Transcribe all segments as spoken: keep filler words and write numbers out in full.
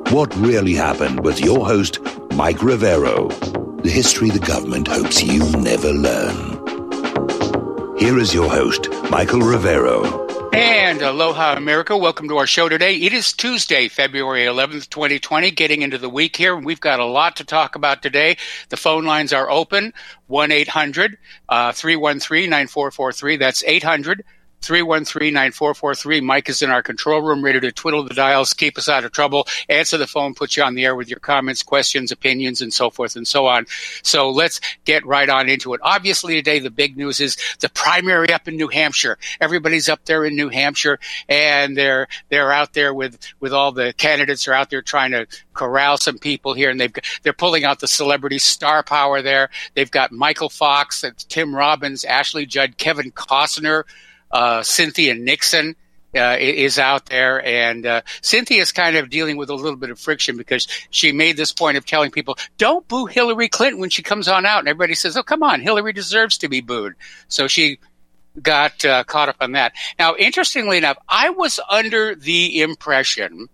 What Really Happened with your host, Mike Rivero. The history the government hopes you never learn. Here is your host, Michael Rivero. And aloha, America. Welcome to our show today. It is Tuesday, February eleventh, twenty twenty, getting into the week here. We've got a lot to talk about today. The phone lines are open, one eight hundred, three one three, nine four four three. That's eight hundred, three one three, nine four four three. Mike is in our control room, ready to twiddle the dials, keep us out of trouble, answer the phone, put you on the air with your comments, questions, opinions, and so forth and so on. So let's get right on into it. Obviously, today the big news is the primary up in New Hampshire. Everybody's up there in New Hampshire, and they're they're out there with, with all the candidates are out there trying to corral some people here, and they've they're pulling out the celebrity star power there. They've got Michael Fox, Tim Robbins, Ashley Judd, Kevin Costner, Uh, Cynthia Nixon uh, is out there, and uh, Cynthia's kind of dealing with a little bit of friction because she made this point of telling people, don't boo Hillary Clinton when she comes on out, and everybody says, oh, come on, Hillary deserves to be booed. So she got uh, caught up on that. Now, interestingly enough, I was under the impression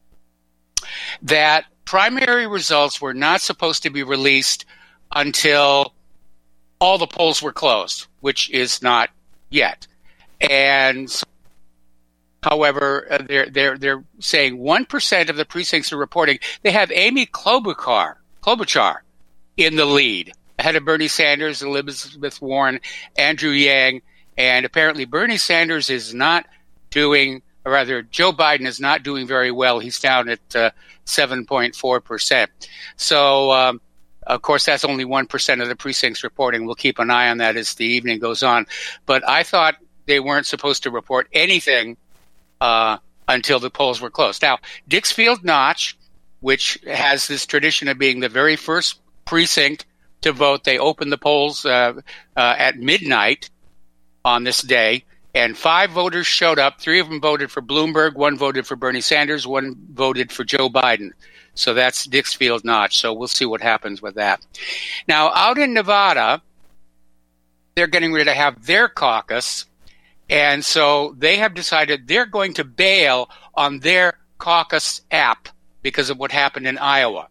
that primary results were not supposed to be released until all the polls were closed, which is not yet. And so, however, uh, they're they're they're saying one percent of the precincts are reporting they have Amy Klobuchar Klobuchar in the lead, ahead of Bernie Sanders, Elizabeth Warren, Andrew Yang, and apparently Bernie Sanders is not doing, or rather, Joe Biden is not doing very well. He's down at uh, seven point four percent. So. Um, Of course, that's only one percent of the precincts reporting. We'll keep an eye on that as the evening goes on. But I thought they weren't supposed to report anything uh, until the polls were closed. Now, Dixfield Notch, which has this tradition of being the very first precinct to vote, they opened the polls uh, uh, at midnight on this day, and five voters showed up. Three of them voted for Bloomberg, one voted for Bernie Sanders, one voted for Joe Biden. So that's Dixfield Notch. So we'll see what happens with that. Now, out in Nevada, they're getting ready to have their caucus. And so they have decided they're going to bail on their caucus app because of what happened in Iowa.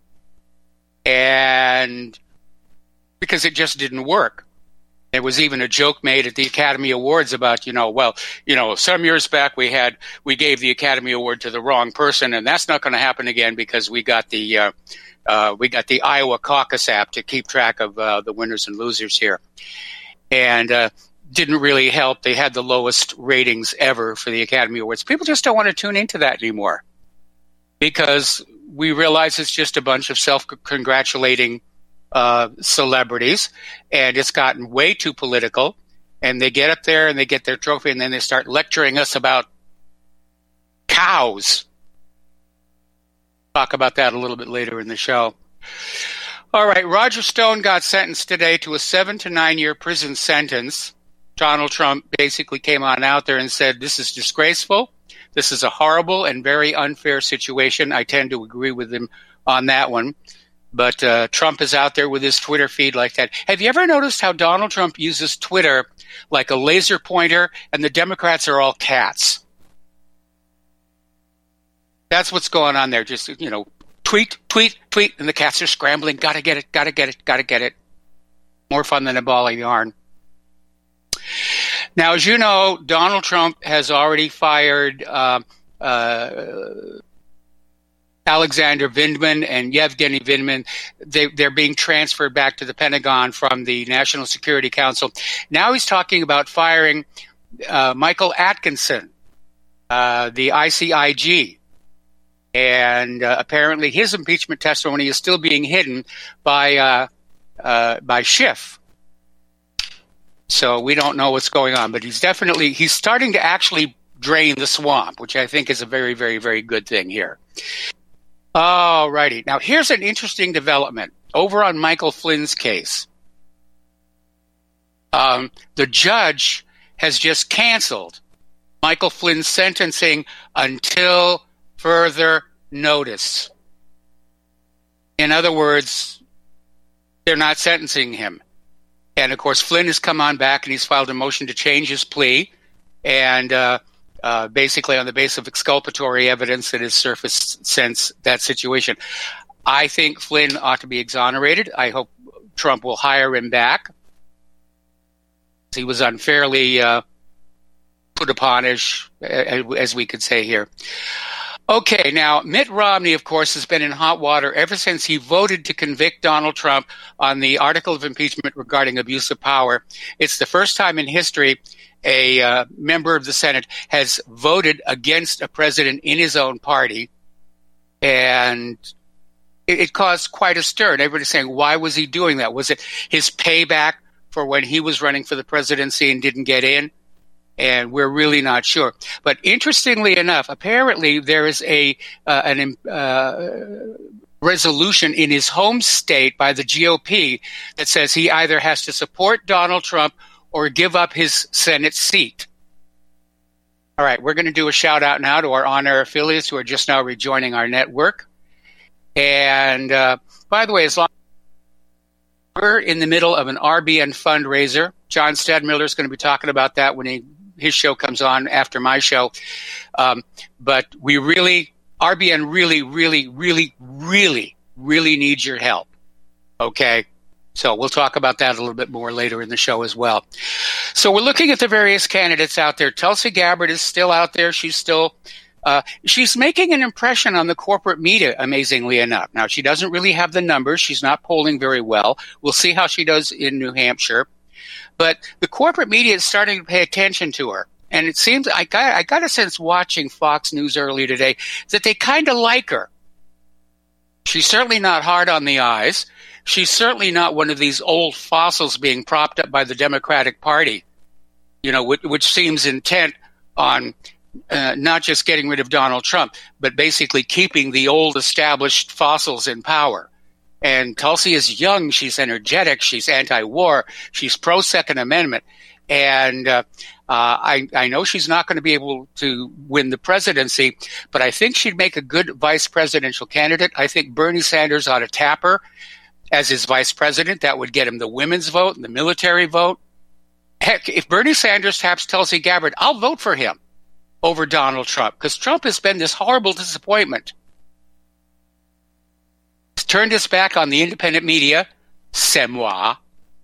And because it just didn't work. There was even a joke made at the Academy Awards about, you know, well, you know, some years back we had, we gave the Academy Award to the wrong person, and that's not going to happen again because we got the, uh, uh, we got the Iowa caucus app to keep track of uh, the winners and losers here. And, uh, didn't really help. They had the lowest ratings ever for the Academy Awards. People just don't want to tune into that anymore because we realize it's just a bunch of self-congratulating uh, celebrities, and it's gotten way too political. And they get up there and they get their trophy, and then they start lecturing us about cows. Talk about that a little bit later in the show. All right, Roger Stone got sentenced today to a seven to nine year prison sentence. Donald Trump basically came on out there and said, this is disgraceful. This is a horrible and very unfair situation. I tend to agree with him on that one. But uh, Trump is out there with his Twitter feed like that. Have you ever noticed how Donald Trump uses Twitter like a laser pointer and the Democrats are all cats? That's what's going on there. Just, you know, tweet, tweet, tweet, and the cats are scrambling. Gotta get it, gotta get it, gotta get it. More fun than a ball of yarn. Now, as you know, Donald Trump has already fired uh, uh, Alexander Vindman and Yevgeny Vindman. They, they're being transferred back to the Pentagon from the National Security Council. Now he's talking about firing uh, Michael Atkinson, uh, the I C I G. And uh, apparently his impeachment testimony is still being hidden by uh, uh, by Schiff. So we don't know what's going on, but he's definitely, he's starting to actually drain the swamp, which I think is a very, very, very good thing here. All righty. Now, here's an interesting development over on Michael Flynn's case. Um, the judge has just canceled Michael Flynn's sentencing until further notice. In other words, they're not sentencing him. And, of course, Flynn has come on back and he's filed a motion to change his plea. And uh, uh, basically on the basis of exculpatory evidence that has surfaced since that situation. I think Flynn ought to be exonerated. I hope Trump will hire him back. He was unfairly uh, put upon, as, as we could say here. Okay, now, Mitt Romney, of course, has been in hot water ever since he voted to convict Donald Trump on the article of impeachment regarding abuse of power. It's the first time in history a uh, member of the Senate has voted against a president in his own party, and it, it caused quite a stir. And everybody's saying, why was he doing that? Was it his payback for when he was running for the presidency and didn't get in? And we're really not sure. But interestingly enough, apparently there is a uh, an uh, resolution in his home state by the G O P that says he either has to support Donald Trump or give up his Senate seat. All right, we're going to do a shout out now to our on-air affiliates who are just now rejoining our network. And uh, by the way, as long as we're in the middle of an R B N fundraiser, John Stadmiller is going to be talking about that when he his show comes on after my show. Um, but we really, R B N really, really, really, really, really needs your help. Okay? So we'll talk about that a little bit more later in the show as well. So we're looking at the various candidates out there. Tulsi Gabbard is still out there. She's still, uh, she's making an impression on the corporate media, amazingly enough. Now, she doesn't really have the numbers. She's not polling very well. We'll see how she does in New Hampshire. But the corporate media is starting to pay attention to her. And it seems, I got, I got a sense watching Fox News earlier today, that they kind of like her. She's certainly not hard on the eyes. She's certainly not one of these old fossils being propped up by the Democratic Party, you know, which, which seems intent on uh, not just getting rid of Donald Trump, but basically keeping the old established fossils in power. And Tulsi is young, she's energetic, she's anti-war, she's pro-Second Amendment. And uh, uh, I, I know she's not going to be able to win the presidency, but I think she'd make a good vice presidential candidate. I think Bernie Sanders ought to tap her as his vice president. That would get him the women's vote and the military vote. Heck, if Bernie Sanders taps Tulsi Gabbard, I'll vote for him over Donald Trump, because Trump has been this horrible disappointment. Turned his back on the independent media, c'est moi.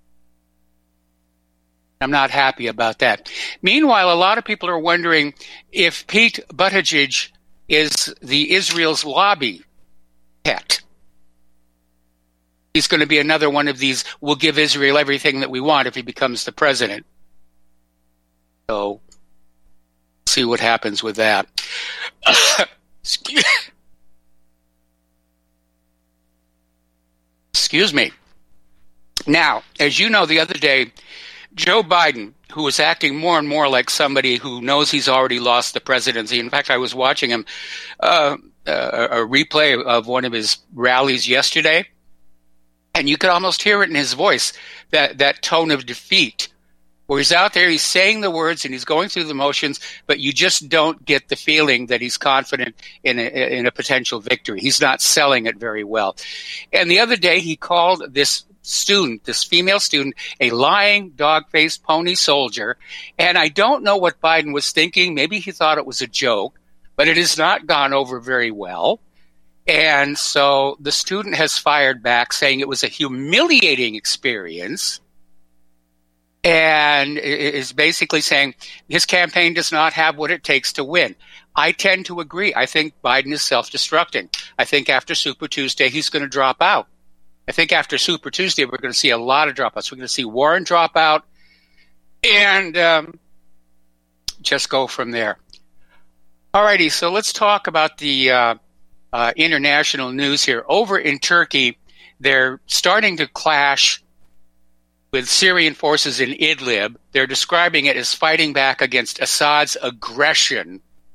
I'm not happy about that. Meanwhile, a lot of people are wondering if Pete Buttigieg is the Israel's lobby pet. He's going to be another one of these, we'll give Israel everything that we want if he becomes the president. So, see what happens with that. Excuse Excuse me. Now, as you know, the other day, Joe Biden, who was acting more and more like somebody who knows he's already lost the presidency. In fact, I was watching him uh, uh, a replay of one of his rallies yesterday, and you could almost hear it in his voice, that, that tone of defeat, where he's out there, he's saying the words and he's going through the motions, but you just don't get the feeling that he's confident in a, in a potential victory. He's not selling it very well. And the other day, he called this student, this female student, a lying, dog-faced pony soldier. And I don't know what Biden was thinking. Maybe he thought it was a joke, but it has not gone over very well. And so the student has fired back, saying it was a humiliating experience, and is basically saying his campaign does not have what it takes to win. I tend to agree. I think Biden is self-destructing. I think after Super Tuesday, he's going to drop out. I think after Super Tuesday, we're going to see a lot of dropouts. We're going to see Warren drop out and um, just go from there. All righty, so let's talk about the uh, uh, international news here. Over in Turkey, they're starting to clash with Syrian forces in Idlib. They're describing it as fighting back against Assad's aggression.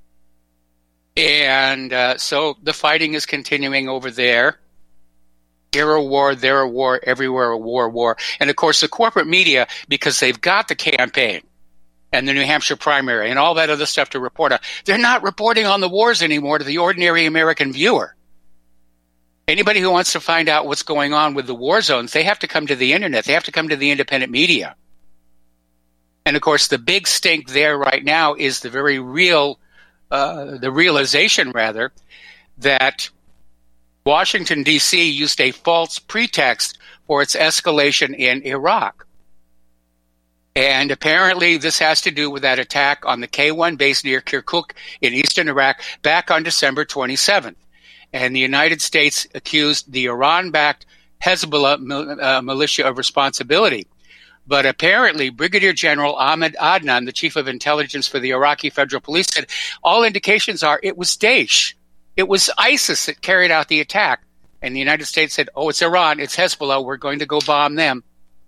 And uh, so the fighting is continuing over there. Here a war, there a war, everywhere a war, war. And, of course, the corporate media, because they've got the campaign and the New Hampshire primary and all that other stuff to report on, they're not reporting on the wars anymore to the ordinary American viewer. Anybody who wants to find out what's going on with the war zones, they have to come to the internet. They have to come to the independent media. And of course, the big stink there right now is the very real, uh, the realization rather, that Washington, D C used a false pretext for its escalation in Iraq. And apparently this has to do with that attack on the K one base near Kirkuk in eastern Iraq back on December twenty-seventh. And the United States accused the Iran-backed Hezbollah mil- uh, militia of responsibility. But apparently Brigadier General Ahmed Adnan, the chief of intelligence for the Iraqi Federal Police, said all indications are it was Daesh. It was ISIS that carried out the attack. And the United States said, oh, it's Iran, it's Hezbollah, we're going to go bomb them.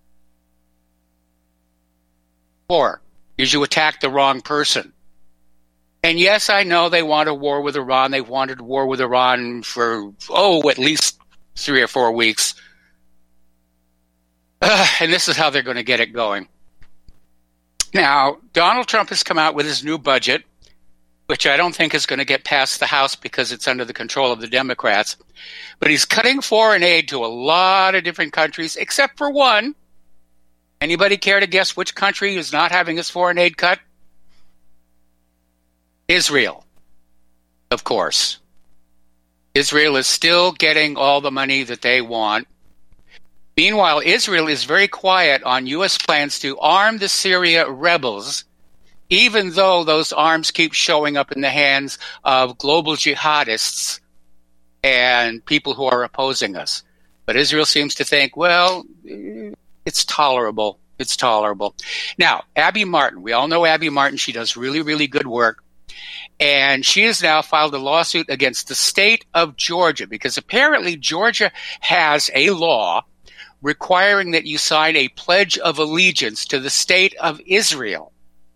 Or, is you attack the wrong person. And yes, I know they want a war with Iran. They've wanted a war with Iran for, oh, at least three or four weeks. Uh, and this is how they're going to get it going. Now, Donald Trump has come out with his new budget, which I don't think is going to get past the House because it's under the control of the Democrats. But he's cutting foreign aid to a lot of different countries, except for one. Anybody care to guess which country is not having his foreign aid cut? Israel, of course. Israel is still getting all the money that they want. Meanwhile, Israel is very quiet on U S plans to arm the Syria rebels, even though those arms keep showing up in the hands of global jihadists and people who are opposing us. But Israel seems to think, well, it's tolerable. It's tolerable. Now, Abby Martin, we all know Abby Martin. She does really, really good work. And she has now filed a lawsuit against the state of Georgia because apparently Georgia has a law requiring that you sign a pledge of allegiance to the state of Israel.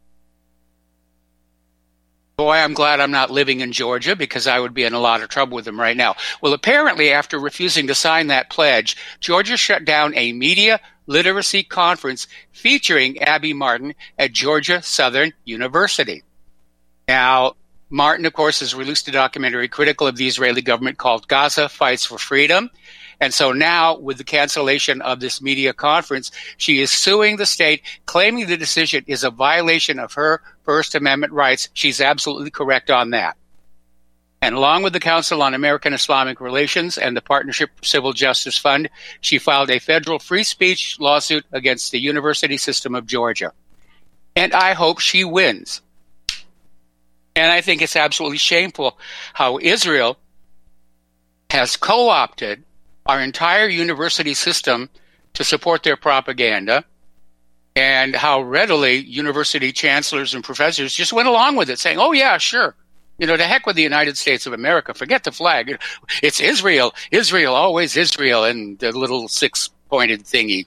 Boy, I'm glad I'm not living in Georgia because I would be in a lot of trouble with them right now. Well, apparently after refusing to sign that pledge, Georgia shut down a media literacy conference featuring Abby Martin at Georgia Southern University. Now, Martin, of course, has released a documentary critical of the Israeli government called Gaza Fights for Freedom. And so now, with the cancellation of this media conference, she is suing the state, claiming the decision is a violation of her First Amendment rights. She's absolutely correct on that. And along with the Council on American Islamic Relations and the Partnership for Civil Justice Fund, she filed a federal free speech lawsuit against the university system of Georgia. And I hope she wins. And I think it's absolutely shameful how Israel has co-opted our entire university system to support their propaganda, and how readily university chancellors and professors just went along with it, saying, oh, yeah, sure. You know, to heck with the United States of America. Forget the flag. It's Israel. Israel, always Israel, and the little six-pointed thingy.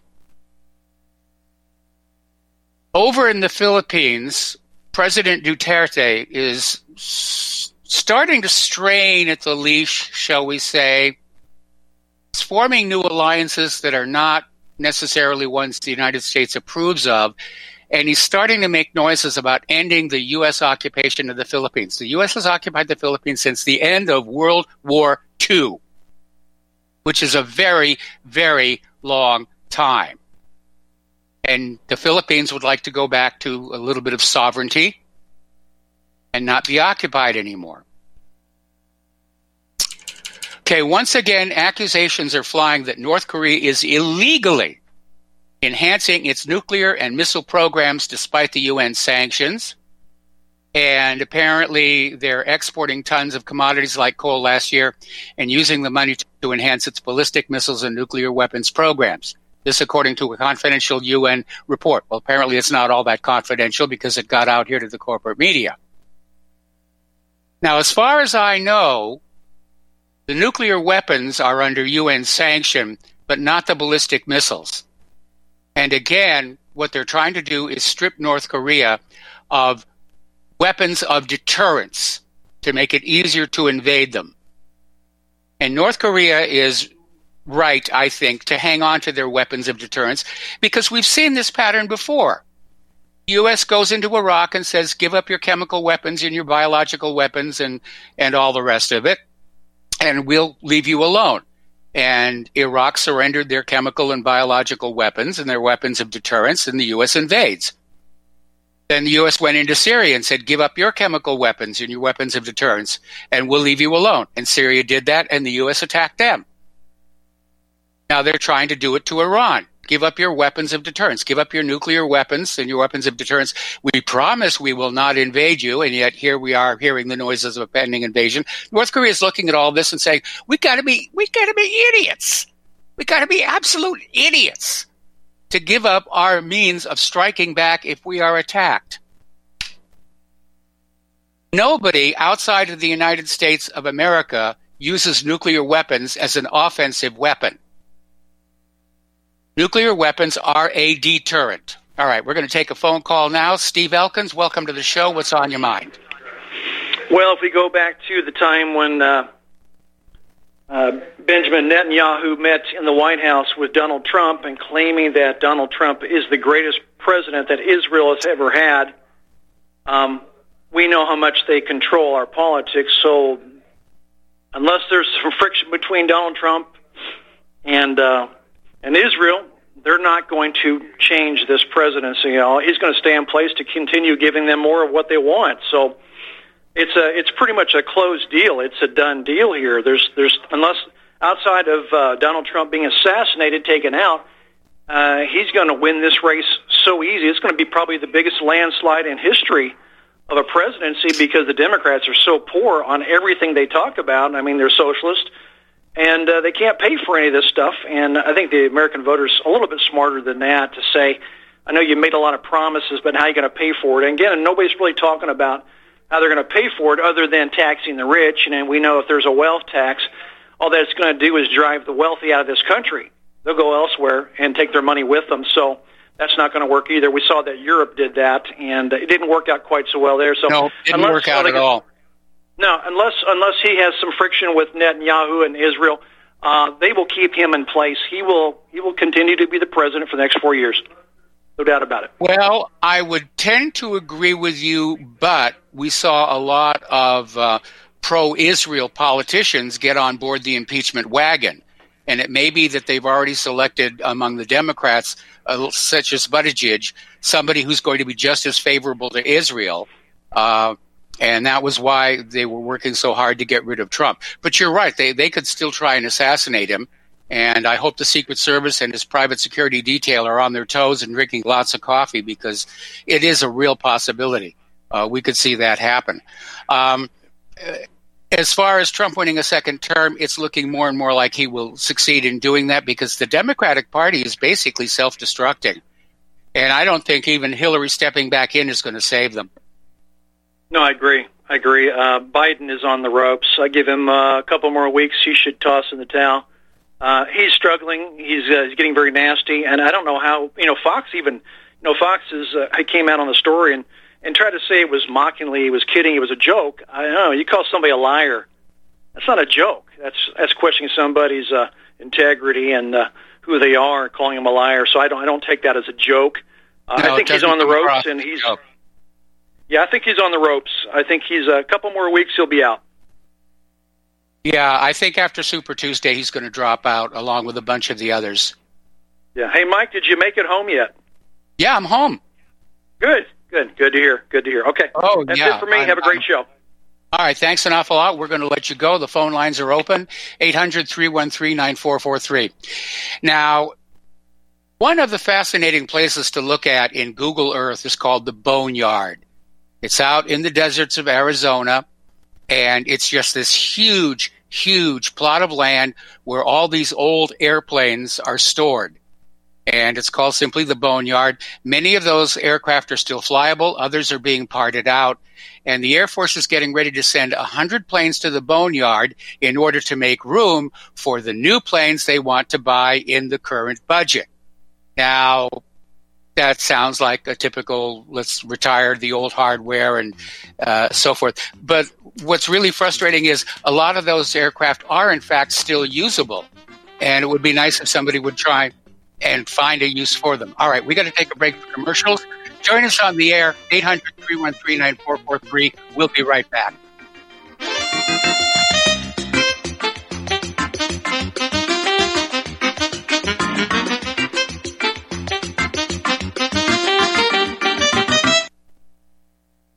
Over in the Philippines, President Duterte is starting to strain at the leash, shall we say. He's forming new alliances that are not necessarily ones the United States approves of, and he's starting to make noises about ending the U S occupation of the Philippines. The U S has occupied the Philippines since the end of World War Two, which is a very, very long time. And the Philippines would like to go back to a little bit of sovereignty and not be occupied anymore. Okay, once again, accusations are flying that North Korea is illegally enhancing its nuclear and missile programs despite the U N sanctions. And apparently they're exporting tons of commodities like coal last year and using the money to enhance its ballistic missiles and nuclear weapons programs. This according to a confidential U N report. Well, apparently it's not all that confidential because it got out here to the corporate media. Now, as far as I know, the nuclear weapons are under U N sanction, but not the ballistic missiles. And again, what they're trying to do is strip North Korea of weapons of deterrence to make it easier to invade them. And North Korea is right, I think, to hang on to their weapons of deterrence because we've seen this pattern before. The U S goes into Iraq and says, give up your chemical weapons and your biological weapons and, and all the rest of it, and we'll leave you alone. And Iraq surrendered their chemical and biological weapons and their weapons of deterrence, and the U S invades. Then the U S went into Syria and said, give up your chemical weapons and your weapons of deterrence, and we'll leave you alone. And Syria did that, and the U S attacked them. Now they're trying to do it to Iran. Give up your weapons of deterrence. Give up your nuclear weapons and your weapons of deterrence. We promise we will not invade you, and yet here we are hearing the noises of a pending invasion. North Korea is looking at all this and saying, we got to be, we got to be idiots. We got to be absolute idiots to give up our means of striking back if we are attacked. Nobody outside of the United States of America uses nuclear weapons as an offensive weapon. Nuclear weapons are a deterrent. All right, we're going to take a phone call now. Steve Elkins, welcome to the show. What's on your mind? Well, if we go back to the time when uh, uh, Benjamin Netanyahu met in the White House with Donald Trump and claiming that Donald Trump is the greatest president that Israel has ever had, um, we know how much they control our politics. So unless there's some friction between Donald Trump and uh, and Israel, they're not going to change this presidency. You know, he's going to stay in place to continue giving them more of what they want. So it's a it's pretty much a closed deal. It's a done deal here. There's there's unless outside of uh, Donald Trump being assassinated, taken out, uh, he's going to win this race so easy. It's going to be probably the biggest landslide in history of a presidency because the Democrats are so poor on everything they talk about. I mean, they're socialist. And uh, they can't pay for any of this stuff. And I think the American voters a little bit smarter than that to say, I know you made a lot of promises, but how are you going to pay for it? And again, nobody's really talking about how they're going to pay for it other than taxing the rich. And we know if there's a wealth tax, all that it's going to do is drive the wealthy out of this country. They'll go elsewhere and take their money with them. So that's not going to work either. We saw that Europe did that, and it didn't work out quite so well there. So no, it didn't unless, work out at all. No, unless unless he has some friction with Netanyahu and Israel, uh, they will keep him in place. He will he will continue to be the president for the next four years. No doubt about it. Well, I would tend to agree with you, but we saw a lot of uh, pro-Israel politicians get on board the impeachment wagon. And it may be that they've already selected among the Democrats, uh, such as Buttigieg, somebody who's going to be just as favorable to Israel. Uh, And that was why they were working so hard to get rid of Trump. But you're right. They they could still try and assassinate him. And I hope the Secret Service and his private security detail are on their toes and drinking lots of coffee because it is a real possibility. Uh, we could see that happen. Um, as far as Trump winning a second term, it's looking more and more like he will succeed in doing that because the Democratic Party is basically self-destructing. And I don't think even Hillary stepping back in is going to save them. No, I agree. I agree. Uh, Biden is on the ropes. I give him uh, a couple more weeks. He should toss in the towel. Uh, he's struggling. He's, uh, he's getting very nasty, and I don't know how. You know, Fox even. You know, Fox is. Uh, he came out on the story and and tried to say it was mockingly. He was kidding. It was a joke. I don't know. You call somebody a liar. That's not a joke. That's that's questioning somebody's uh, integrity and uh, who they are, and calling them a liar. So I don't. I don't take that as a joke. Uh, no, I think he's on the ropes, and he's. Joke. Yeah, I think he's on the ropes. I think he's a couple more weeks, he'll be out. Yeah, I think after Super Tuesday, he's going to drop out along with a bunch of the others. Yeah. Hey, Mike, did you make it home yet? Yeah, I'm home. Good, good, good to hear. Good to hear. Okay. Oh, That's yeah. it for me. I'm, Have a great I'm, show. All right, thanks an awful lot. We're going to let you go. The phone lines are open, eight hundred, three one three, nine four four three. Now, one of the fascinating places to look at in Google Earth is called the Boneyard. It's out in the deserts of Arizona, and it's just this huge, huge plot of land where all these old airplanes are stored. And it's called simply the Boneyard. Many of those aircraft are still flyable. Others are being parted out. And the Air Force is getting ready to send one hundred planes to the Boneyard in order to make room for the new planes they want to buy in the current budget. Now, that sounds like a typical, let's retire the old hardware and uh, so forth. But what's really frustrating is a lot of those aircraft are, in fact, still usable. And it would be nice if somebody would try and find a use for them. All right, we got to take a break for commercials. Join us on the air, eight hundred, three one three, nine four four three. We'll be right back.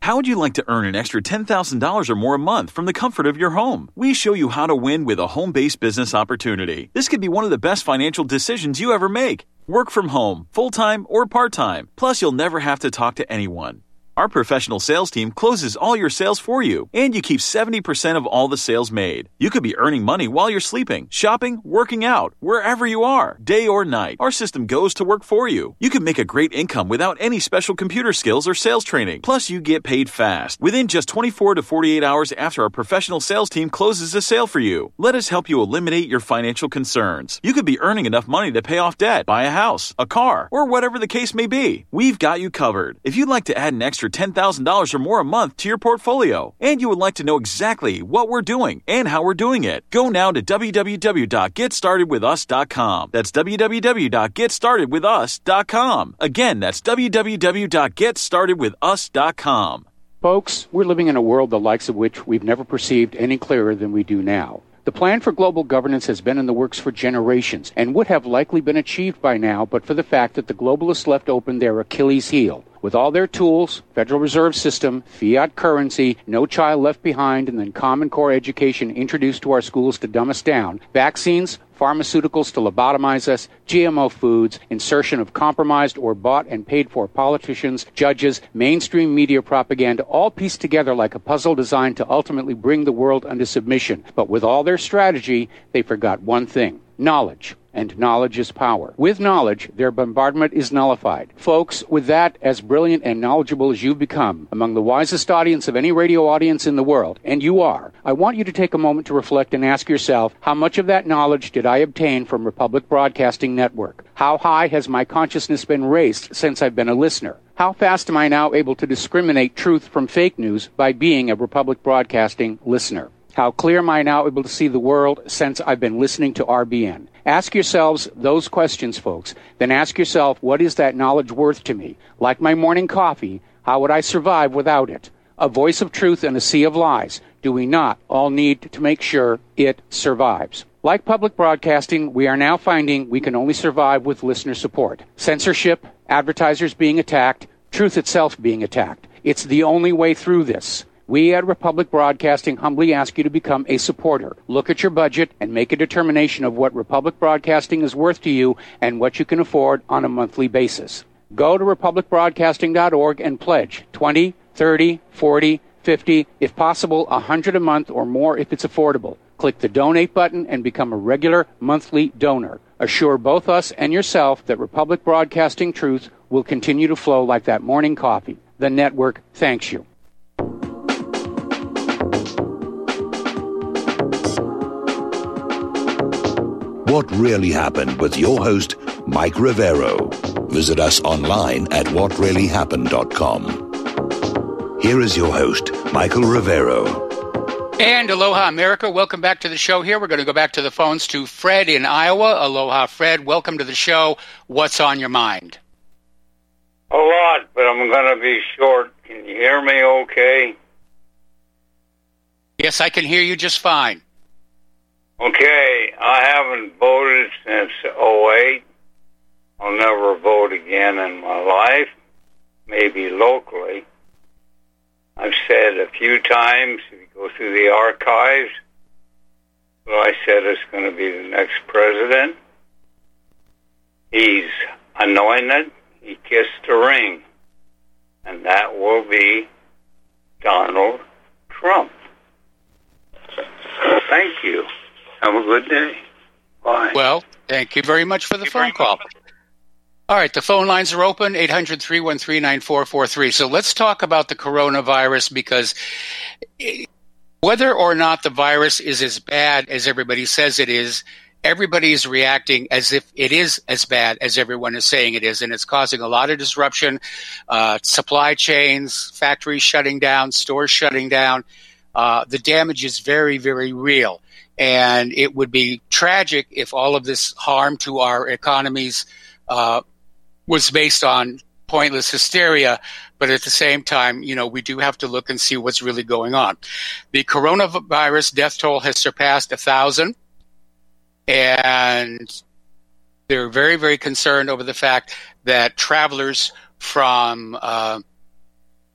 How would you like to earn an extra ten thousand dollars or more a month from the comfort of your home? We show you how to win with a home-based business opportunity. This could be one of the best financial decisions you ever make. Work from home, full-time or part-time. Plus, you'll never have to talk to anyone. Our professional sales team closes all your sales for you, and you keep seventy percent of all the sales made. You could be earning money while you're sleeping, shopping, working out, wherever you are, day or night. Our system goes to work for you. You can make a great income without any special computer skills or sales training. Plus, you get paid fast, within just twenty-four to forty-eight hours after our professional sales team closes a sale for you. Let us help you eliminate your financial concerns. You could be earning enough money to pay off debt, buy a house, a car, or whatever the case may be. We've got you covered. If you'd like to add an extra ten thousand dollars or more a month to your portfolio, and you would like to know exactly what we're doing and how we're doing it, go now to w w w dot get started with us dot com. That's w w w dot get started with us dot com. Again, that's w w w dot get started with us dot com. Folks, we're living in a world the likes of which we've never perceived any clearer than we do now. The plan for global governance has been in the works for generations and would have likely been achieved by now but for the fact that the globalists left open their Achilles heel. With all their tools, Federal Reserve System, fiat currency, no child left behind, and then Common Core education introduced to our schools to dumb us down, vaccines, pharmaceuticals to lobotomize us, G M O foods, insertion of compromised or bought and paid for politicians, judges, mainstream media propaganda, all pieced together like a puzzle designed to ultimately bring the world under submission. But with all their strategy, they forgot one thing: knowledge. And knowledge is power. With knowledge, their bombardment is nullified. Folks, with that, as brilliant and knowledgeable as you've become, among the wisest audience of any radio audience in the world, and you are, I want you to take a moment to reflect and ask yourself, how much of that knowledge did I obtain from Republic Broadcasting Network? How high has my consciousness been raised since I've been a listener? How fast am I now able to discriminate truth from fake news by being a Republic Broadcasting listener? How clear am I now able to see the world since I've been listening to R B N? Ask yourselves those questions, folks. Then ask yourself, what is that knowledge worth to me? Like my morning coffee, how would I survive without it? A voice of truth in a sea of lies. Do we not all need to make sure it survives? Like public broadcasting, we are now finding we can only survive with listener support. Censorship, advertisers being attacked, truth itself being attacked. It's the only way through this. We at Republic Broadcasting humbly ask you to become a supporter. Look at your budget and make a determination of what Republic Broadcasting is worth to you and what you can afford on a monthly basis. Go to republic broadcasting dot org and pledge twenty, thirty, forty, fifty, if possible, one hundred a month or more if it's affordable. Click the donate button and become a regular monthly donor. Assure both us and yourself that Republic Broadcasting truth will continue to flow like that morning coffee. The network thanks you. What Really Happened with your host, Mike Rivero. Visit us online at what really happened dot com. Here is your host, Michael Rivero. And aloha, America. Welcome back to the show here. We're going to go back to the phones to Fred in Iowa. Aloha, Fred. Welcome to the show. What's on your mind? A lot, but I'm going to be short. Can you hear me okay? Yes, I can hear you just fine. Okay, I haven't voted since oh eight. I'll never vote again in my life, maybe locally. I've said a few times, if you go through the archives, well, I said it's going to be the next president. He's anointed, he kissed the ring, and that will be Donald Trump. Thank you. Have a good day. Bye. Well, thank you very much for the phone call. All right, the phone lines are open, eight hundred, three one three, nine four four three. So let's talk about the coronavirus, because whether or not the virus is as bad as everybody says it is, everybody is reacting as if it is as bad as everyone is saying it is, and it's causing a lot of disruption, uh, supply chains, factories shutting down, stores shutting down. Uh, the damage is very, very real. And it would be tragic if all of this harm to our economies uh, was based on pointless hysteria. But at the same time, you know, we do have to look and see what's really going on. The coronavirus death toll has surpassed a thousand. And they're very, very concerned over the fact that travelers from uh,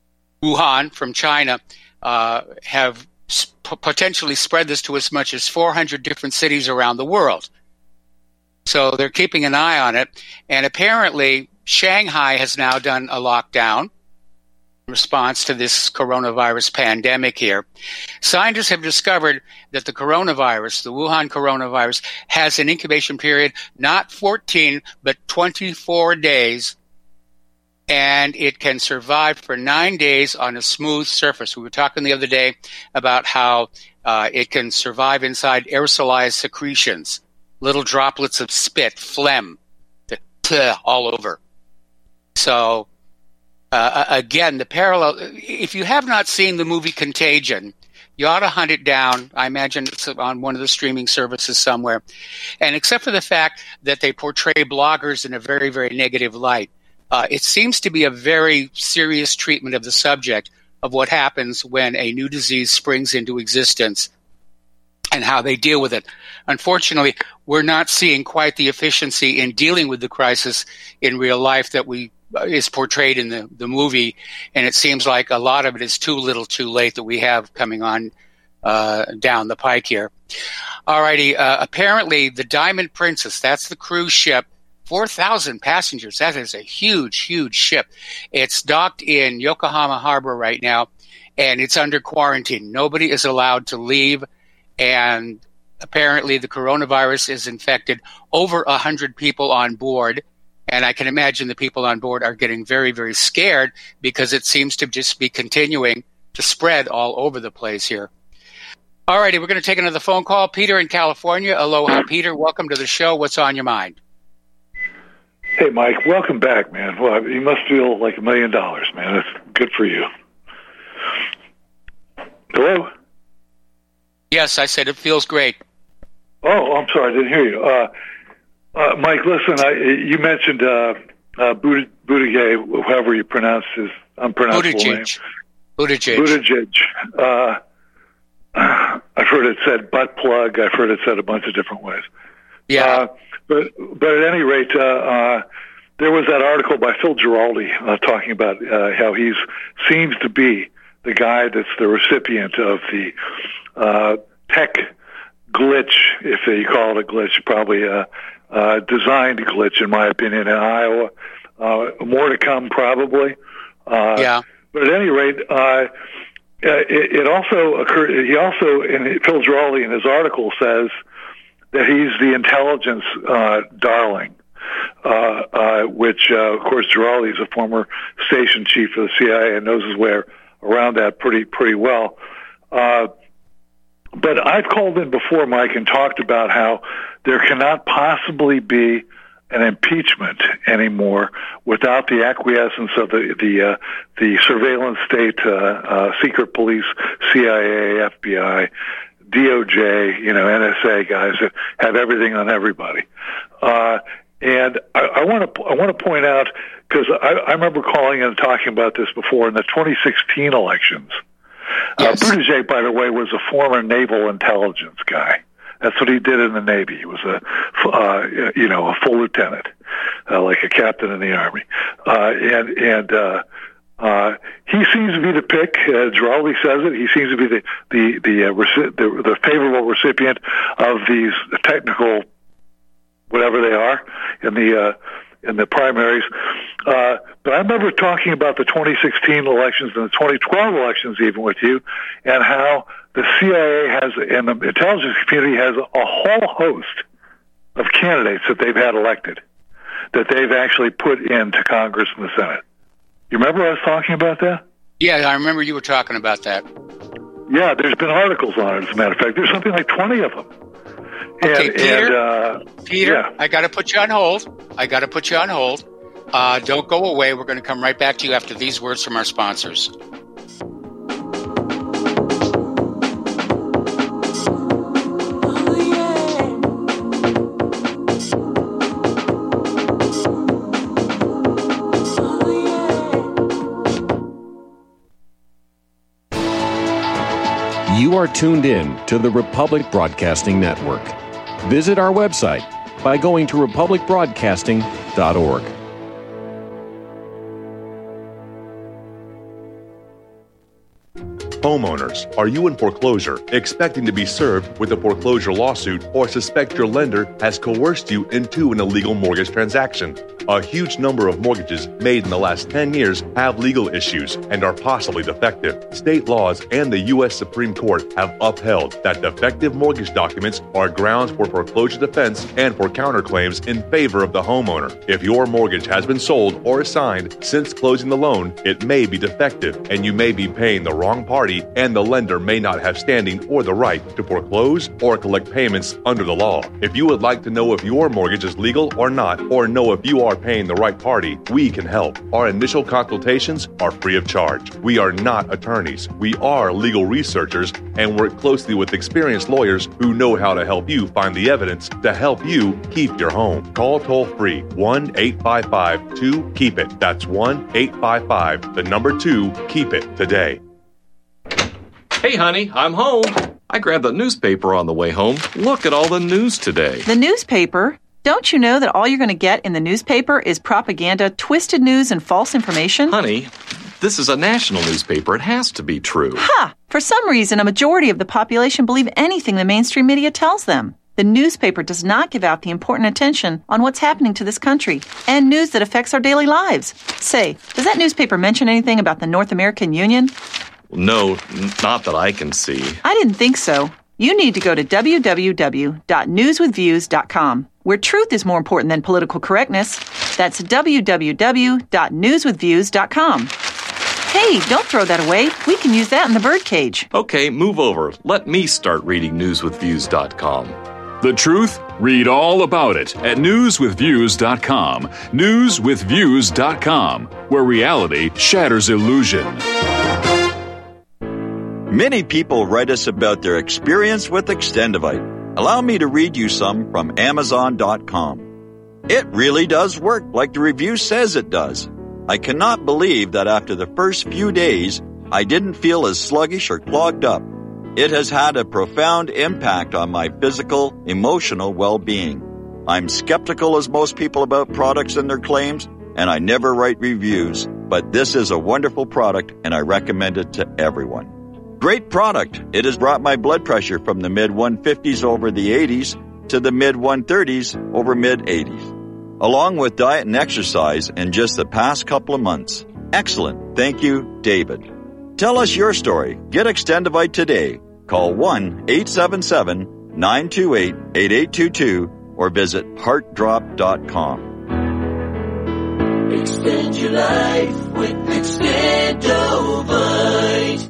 Wuhan from China uh, have p- potentially spread this to as much as four hundred different cities around the world. So they're keeping an eye on it. And apparently, Shanghai has now done a lockdown in response to this coronavirus pandemic here. Scientists have discovered that the coronavirus, the Wuhan coronavirus, has an incubation period not fourteen, but twenty-four days. And it can survive for nine days on a smooth surface. We were talking the other day about how uh, it can survive inside aerosolized secretions, little droplets of spit, phlegm, that all over. So, uh, again, the parallel, if you have not seen the movie Contagion, you ought to hunt it down. I imagine it's on one of the streaming services somewhere. And except for the fact that they portray bloggers in a very, very negative light, Uh, it seems to be a very serious treatment of the subject of what happens when a new disease springs into existence and how they deal with it. Unfortunately, we're not seeing quite the efficiency in dealing with the crisis in real life that we uh, is portrayed in the, the movie, and it seems like a lot of it is too little too late that we have coming on uh, down the pike here. Alrighty, uh, apparently the Diamond Princess, that's the cruise ship, four thousand passengers. That is a huge, huge ship. It's docked in Yokohama Harbor right now, and it's under quarantine. Nobody is allowed to leave, and apparently the coronavirus has infected over one hundred people on board, and I can imagine the people on board are getting very, very scared because it seems to just be continuing to spread all over the place here. All righty, we're going to take another phone call. Peter in California. Aloha, Peter. Welcome to the show. What's on your mind? Hey, Mike, welcome back, man. Well, you must feel like a million dollars, man. That's good for you. Hello? Yes, I said it feels great. Oh, I'm sorry, I didn't hear you. Uh, uh, Mike, listen, I, you mentioned uh, uh, Buttigieg, however you pronounce his unpronounceable name. Buttigieg. Buttigieg. Uh, I've heard it said butt plug. I've heard it said a bunch of different ways. Yeah. Uh, But but at any rate, uh, uh, there was that article by Phil Giraldi uh, talking about uh, how he seems to be the guy that's the recipient of the uh, tech glitch, if you call it a glitch, probably a, a designed glitch, in my opinion, in Iowa. Uh, more to come, probably. Uh, yeah. But at any rate, uh, it, it also occurred. He also, in Phil Giraldi, in his article, says that he's the intelligence uh, darling, uh, uh, which, uh, of course, Giraldi is a former station chief of the C I A and knows his way around that pretty pretty well. Uh, but I've called in before, Mike, and talked about how there cannot possibly be an impeachment anymore without the acquiescence of the the uh, the surveillance state, uh, uh, secret police, C I A, F B I, D O J, you know, N S A guys that have everything on everybody. Uh, and I want to I want to point out, because I, I remember calling and talking about this before in the twenty sixteen elections. Yes. Uh, Buttigieg, by the way, was a former naval intelligence guy. That's what he did in the Navy. He was a, uh, you know, a full lieutenant, uh, like a captain in the Army, uh, and and. Uh, Uh, he seems to be the pick. Uh, Giraldi says it. He seems to be the the the, uh, reci- the the favorable recipient of these technical, whatever they are, in the uh, in the primaries. Uh, but I remember talking about the twenty sixteen elections and the twenty twelve elections, even with you, and how the C I A has and the intelligence community has a whole host of candidates that they've had elected, that they've actually put into Congress and the Senate. You remember I was talking about that? Yeah, I remember you were talking about that. Yeah, there's been articles on it, as a matter of fact. There's something like twenty of them. Okay, and, Peter, and, uh, Peter, yeah. I got to put you on hold. I got to put you on hold. Uh, don't go away. We're going to come right back to you after these words from our sponsors. You are tuned in to the Republic Broadcasting Network. Visit our website by going to republic broadcasting dot org. Homeowners, are you in foreclosure, expecting to be served with a foreclosure lawsuit, or suspect your lender has coerced you into an illegal mortgage transaction? A huge number of mortgages made in the last ten years have legal issues and are possibly defective. State laws and the U S Supreme Court have upheld that defective mortgage documents are grounds for foreclosure defense and for counterclaims in favor of the homeowner. If your mortgage has been sold or assigned since closing the loan, it may be defective and you may be paying the wrong party, and the lender may not have standing or the right to foreclose or collect payments under the law. If you would like to know if your mortgage is legal or not, or know if you are paying the right party, we can help. Our initial consultations are free of charge. We are not attorneys. We are legal researchers and work closely with experienced lawyers who know how to help you find the evidence to help you keep your home. Call toll free one eight five five two keep it. That's one eight five five, the number two, keep it today. Hey, honey, I'm home. I grabbed the newspaper on the way home. Look at all the news today. The newspaper? Don't you know that all you're going to get in the newspaper is propaganda, twisted news, and false information? Honey, this is a national newspaper. It has to be true. Ha! For some reason, a majority of the population believe anything the mainstream media tells them. The newspaper does not give out the important attention on what's happening to this country and news that affects our daily lives. Say, does that newspaper mention anything about the North American Union? No, not that I can see. I didn't think so. You need to go to w w w dot news with views dot com, where truth is more important than political correctness. That's w w w dot news with views dot com. Hey, don't throw that away. We can use that in the birdcage. Okay, move over. Let me start reading news with views dot com. The truth? Read all about it at news with views dot com. news with views dot com, where reality shatters illusion. Many people write us about their experience with Extendivite. Allow me to read you some from amazon dot com. It really does work like the review says it does. I cannot believe that after the first few days, I didn't feel as sluggish or clogged up. It has had a profound impact on my physical, emotional well-being. I'm skeptical as most people about products and their claims, and I never write reviews, but this is a wonderful product and I recommend it to everyone. Great product. It has brought my blood pressure from the mid one fifties over the eighties to the mid one thirties over mid eighties, along with diet and exercise in just the past couple of months. Excellent. Thank you, David. Tell us your story. Get Extendivite today. Call one eight seven seven nine two eight eight eight two two or visit heart drop dot com. Extend your life with Extendivite.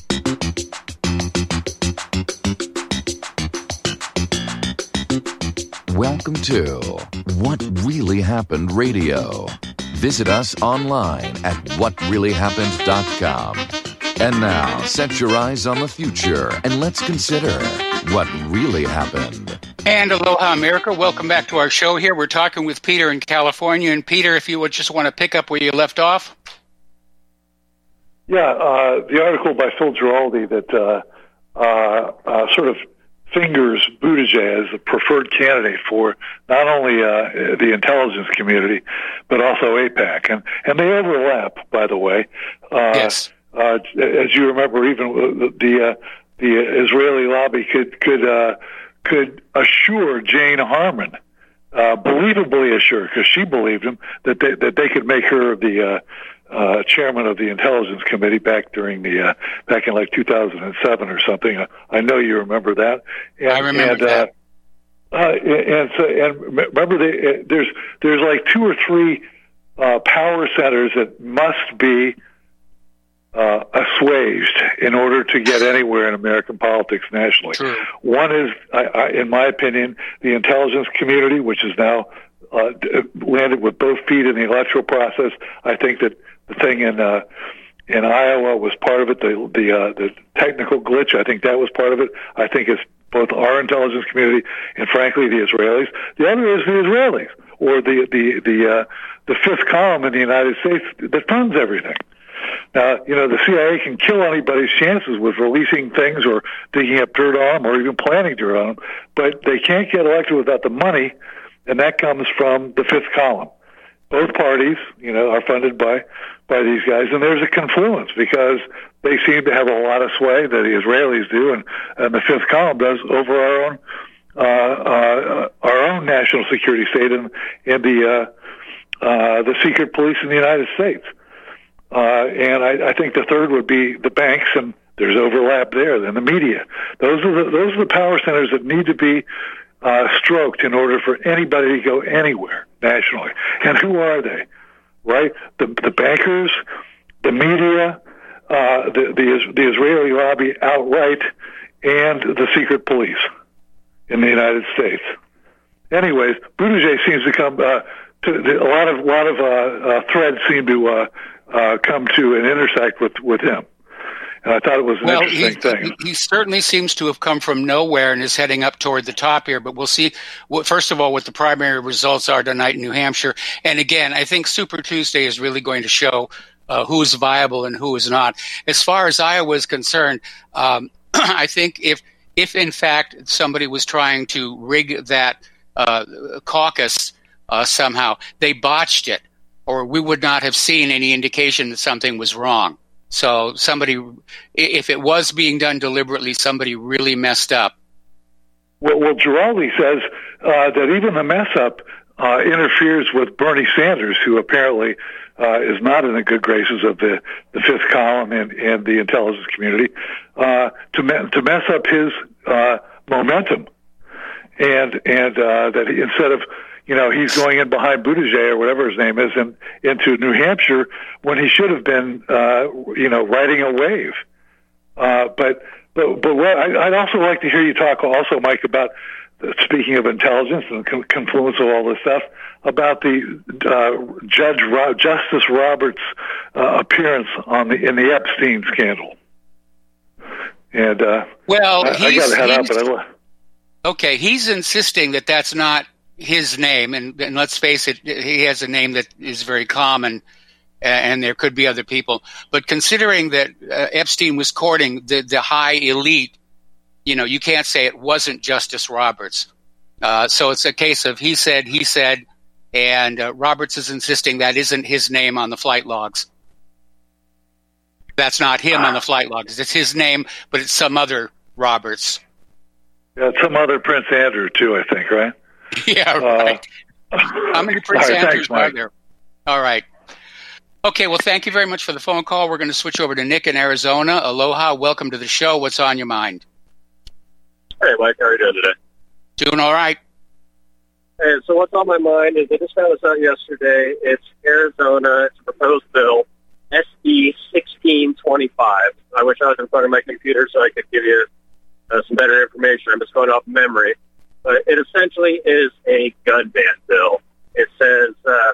Welcome to What Really Happened Radio. Visit us online at what really happened dot com. And now, set your eyes on the future and let's consider what really happened. And aloha, America. Welcome back to our show here. We're talking with Peter in California. And Peter, if you would just want to pick up where you left off. Yeah, uh, the article by Phil Giraldi that uh, uh, uh, sort of fingers Buttigieg as the preferred candidate for not only uh, the intelligence community, but also AIPAC. And, and they overlap, by the way. Uh, yes. Uh, as you remember, even the uh, the Israeli lobby could could uh, could assure Jane Harman, uh, believably assure, because she believed him, that they that they could make her the uh, uh, chairman of the Intelligence Committee back during the uh, back in like two thousand seven or something. Uh, I know you remember that. And, I remember and, that. Uh, uh, and so, and remember, the, uh, there's there's like two or three uh, power centers that must be Uh, assuaged in order to get anywhere in American politics nationally. True. One is, I, I, in my opinion, the intelligence community, which is now uh, landed with both feet in the electoral process. I think that the thing in uh, in Iowa was part of it. The the, uh, the technical glitch, I think that was part of it. I think it's both our intelligence community and, frankly, the Israelis. The other is the Israelis, or the the the uh, the fifth column in the United States that funds everything. Now, you know, the C I A can kill anybody's chances with releasing things or digging up dirt on them or even planting dirt on them, but they can't get elected without the money, and that comes from the fifth column. both parties, you know, are funded by by these guys, and there's a confluence because they seem to have a lot of sway that the Israelis do, and, and the Fifth Column does over our own uh, uh, our own national security state and, and the uh, uh, the secret police in the United States. Uh, and I, I think the third would be the banks, and there's overlap there. Then the media. Those are the those are the power centers that need to be uh, stroked in order for anybody to go anywhere nationally. And who are they? Right? The the bankers, the media, uh, the, the the Israeli lobby outright, and the secret police in the United States. Anyways, Buttigieg seems to come uh, to a lot of lot of uh, uh, threads seem to uh, uh, come to and intersect with, with him. And I thought it was an well, interesting thing. He certainly seems to have come from nowhere and is heading up toward the top here. But we'll see, what, first of all, what the primary results are tonight in New Hampshire. And again, I think Super Tuesday is really going to show uh, who is viable and who is not. As far as Iowa is concerned, um, I think if, if in fact somebody was trying to rig that uh, caucus uh, somehow, they botched it, or we would not have seen any indication that something was wrong. So somebody, if it was being done deliberately, somebody really messed up. Well, well Giraldi says uh, that even the mess up uh, interferes with Bernie Sanders, who apparently uh, is not in the good graces of the, the Fifth Column and, and the intelligence community, uh, to me- to mess up his uh, momentum, and and uh, that he, instead of you know, he's going in behind Buttigieg or whatever his name is in, into New Hampshire when he should have been, uh, you know, riding a wave. Uh, but, but, but what, I, I'd also like to hear you talk also, Mike, about, uh, speaking of intelligence and con- confluence of all this stuff, about the uh, Judge Ro- Justice Roberts' uh, appearance on the in the Epstein scandal. And uh, well, I, I got to head out, but I. Okay, he's insisting that that's not his name, and, and let's face it, he has a name that is very common, and there could be other people. But considering that uh, Epstein was courting the, the high elite, you know, you can't say it wasn't Justice Roberts. Uh, so it's a case of he said, he said, and uh, Roberts is insisting that isn't his name on the flight logs. That's not him on the flight logs. It's his name, but it's some other Roberts. Yeah, some other Prince Andrew, too, I think, right? Yeah, right. Uh, How many Prince right, Andrews thanks, are there? All right. Okay, well, thank you very much for the phone call. We're going to switch over to Nick in Arizona. Aloha, welcome to the show. What's on your mind? Hey, Mike, how are you doing today? Doing all right. Hey, so what's on my mind is I just found this out yesterday. It's Arizona. It's a proposed bill, S B sixteen twenty-five. I wish I was in front of my computer so I could give you uh, some better information. I'm just going off memory. But it essentially is a gun ban bill. It says, uh,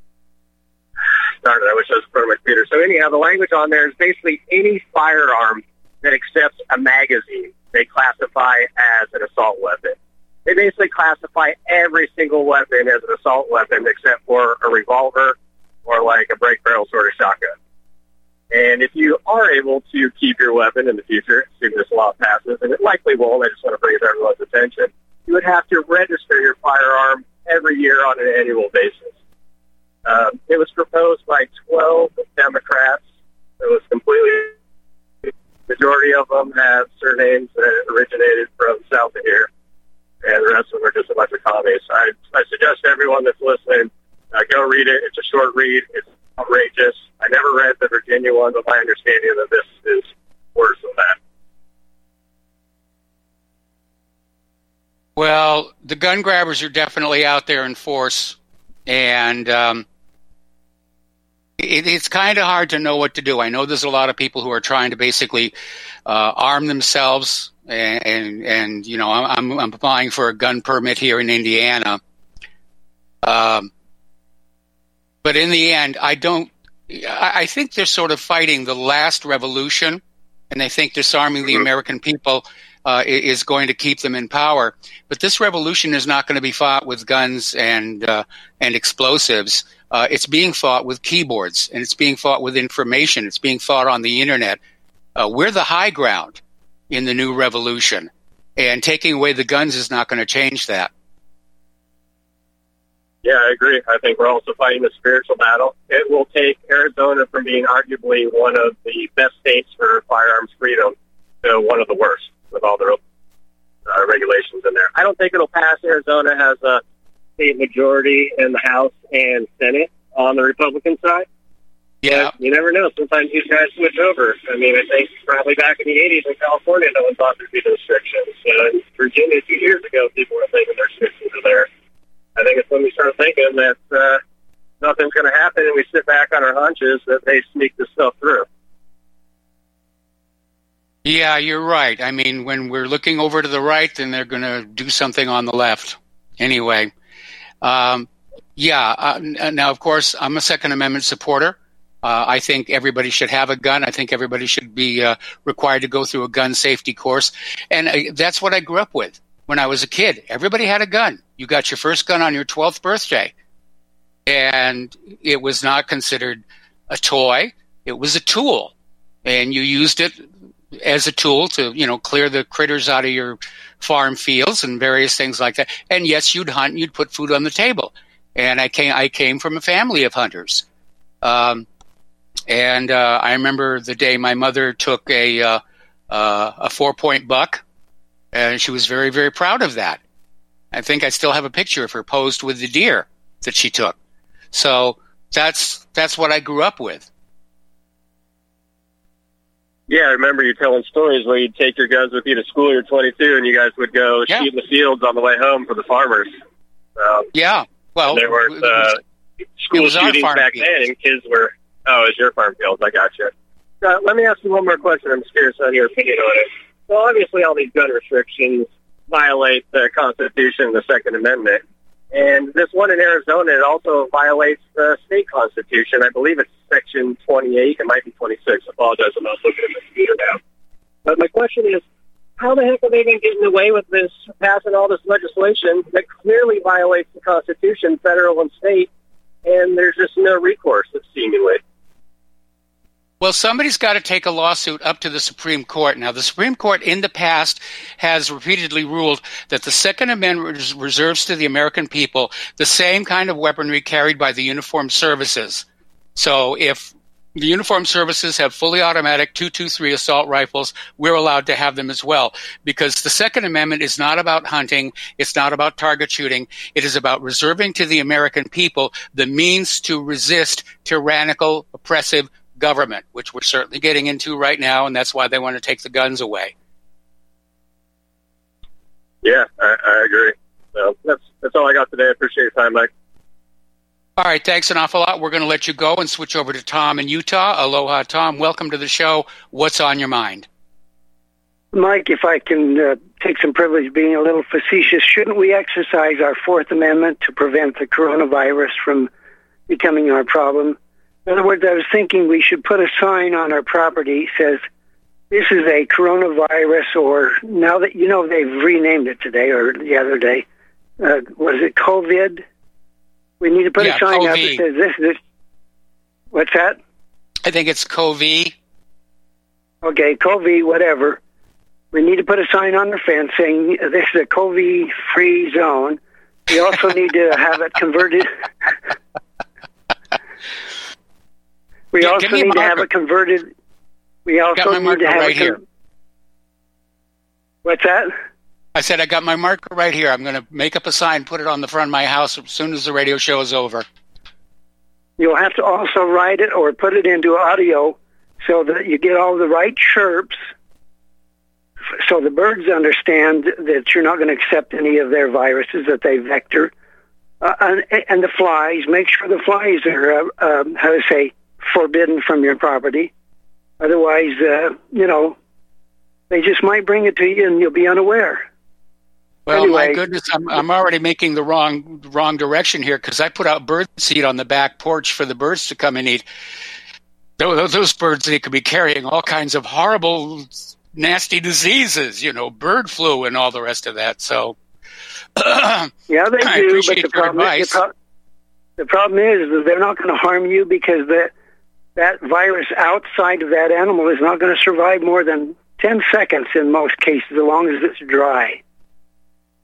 darn it, I wish I was in front of my computer. So anyhow, the language on there is basically any firearm that accepts a magazine, they classify as an assault weapon. They basically classify every single weapon as an assault weapon except for a revolver or like a break barrel sort of shotgun. And if you are able to keep your weapon in the future, assuming this law passes, and it likely won't, I just want to bring it to everyone's attention, you would have to register your firearm every year on an annual basis. Um, it was proposed by twelve Democrats. It was completely, majority of them have surnames that originated from south of here, and the rest of them are just a bunch of commies. I, I suggest everyone that's listening, uh, go read it. It's a short read. It's outrageous. I never read the Virginia one, but my understanding of this is worse than that. Well, the gun grabbers are definitely out there in force, and um, it, it's kind of hard to know what to do. I know there's a lot of people who are trying to basically uh, arm themselves, and, and, and you know, I'm, I'm applying for a gun permit here in Indiana. Um, but in the end, I don't. I think they're sort of fighting the last revolution, and they think disarming the American people Uh, is going to keep them in power. But this revolution is not going to be fought with guns and uh, and explosives. Uh, it's being fought with keyboards, and it's being fought with information. It's being fought on the internet. Uh, we're the high ground in the new revolution, and taking away the guns is not going to change that. Yeah, I agree. I think we're also fighting a spiritual battle. It will take Arizona from being arguably one of the best states for firearms freedom to one of the worst with all the uh, regulations in there. I don't think it'll pass. Arizona has a state majority in the House and Senate on the Republican side. Yeah. But you never know. Sometimes these guys switch over. I mean, I think probably back in the eighties in California, no one thought there'd be restrictions. Uh, in Virginia, two years ago, people were thinking their restrictions are there. I think it's when we start thinking that uh, nothing's going to happen and we sit back on our haunches that they sneak this stuff through. Yeah, you're right. I mean, when we're looking over to the right, then they're going to do something on the left. Anyway, um, yeah. Uh, now, of course, I'm a Second Amendment supporter. Uh, I think everybody should have a gun. I think everybody should be uh, required to go through a gun safety course. And uh, that's what I grew up with. When I was a kid, everybody had a gun. You got your first gun on your twelfth birthday. And it was not considered a toy. It was a tool. And you used it as a tool to, you know, clear the critters out of your farm fields and various things like that. And yes, you'd hunt and you'd put food on the table. And I came, I came from a family of hunters. Um, and uh, I remember the day my mother took a, uh, uh, a four-point buck. And she was very, very proud of that. I think I still have a picture of her posed with the deer that she took. So that's that's what I grew up with. Yeah, I remember you telling stories where you'd take your guns with you to school. You're twenty-two, and you guys would go yeah. shoot in the fields on the way home for the farmers. Um, yeah, well, there weren't uh, school shootings back fields. then, and kids were. Oh, it's your farm fields. I got you. Uh, let me ask you one more question. I'm curious on your opinion on it. So obviously all these gun restrictions violate the Constitution and the Second Amendment. And this one in Arizona, it also violates the state constitution. I believe it's Section twenty-eight. It might be twenty-six. I apologize. I'm not looking at my computer now. But my question is, how the heck have they been getting away with this, passing all this legislation that clearly violates the Constitution, federal and state, and there's just no recourse, seemingly? Well, somebody's got to take a lawsuit up to the Supreme Court. Now, the Supreme Court in the past has repeatedly ruled that the Second Amendment reserves to the American people the same kind of weaponry carried by the uniformed services. So if the uniformed services have fully automatic two twenty-three assault rifles, we're allowed to have them as well. Because the Second Amendment is not about hunting. It's not about target shooting. It is about reserving to the American people the means to resist tyrannical, oppressive government, which we're certainly getting into right now, and that's why they want to take the guns away. Yeah, I, I agree. So that's that's all I got today. I appreciate your time, Mike. All right, thanks an awful lot. We're going to let you go and switch over to Tom in Utah. Aloha, Tom. Welcome to the show. What's on your mind? Mike, if I can uh, take some privilege being a little facetious, shouldn't we exercise our Fourth Amendment to prevent the coronavirus from becoming our problem? In other words, I was thinking we should put a sign on our property that says, this is a coronavirus, or now that, you know, they've renamed it today or the other day. Uh, was it COVID? We need to put yeah, a sign COVID. up that says this, this. What's that? I think it's COVID. Okay, COVID, whatever. We need to put a sign on the fence saying this is a COVID-free zone. We also need to have it converted. We yeah, also need to have it converted. We also got my need to have right it. Con- here. What's that? I said I got my marker right here. I'm going to make up a sign, put it on the front of my house as soon as the radio show is over. You'll have to also write it or put it into audio so that you get all the right chirps, so the birds understand that you're not going to accept any of their viruses that they vector. Uh, and, and the flies, make sure the flies are, uh, um, how to say, forbidden from your property. Otherwise, uh, you know, they just might bring it to you and you'll be unaware. Well, anyway, my goodness, I'm, I'm already making the wrong wrong direction here because I put out bird seed on the back porch for the birds to come and eat. Those, those birds, they could be carrying all kinds of horrible, nasty diseases, you know, bird flu and all the rest of that. So, yeah, they I do, appreciate but the your problem, advice. the, pro- the problem is that they're not going to harm you because the, that virus outside of that animal is not going to survive more than ten seconds in most cases, as long as it's dry.